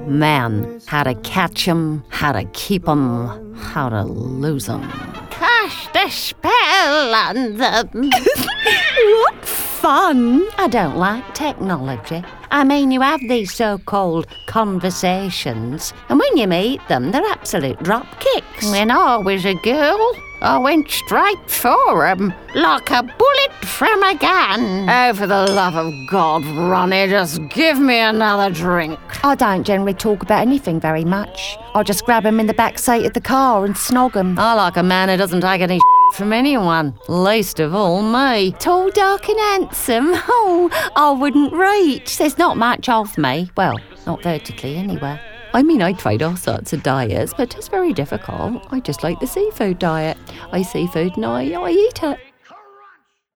Man, how to catch 'em, how to keep 'em, how to lose 'em. Cast a spell on them. What fun! I don't like technology. I mean, you have these so-called conversations, and when you meet them, they're absolute dropkicks. When I was a girl, I went straight for 'em, like a bullet from a gun. Oh, for the love of God, Ronnie, just give me another drink. I don't generally talk about anything very much. I'll just grab 'em in the back seat of the car and snog 'em. I like a man who doesn't take any from anyone, least of all me. Tall, dark and handsome. Oh, I wouldn't reach. There's not much of me. Well, not vertically anyway. I mean, I tried all sorts of diets, but it's very difficult. I just like the seafood diet. I seafood and I eat it.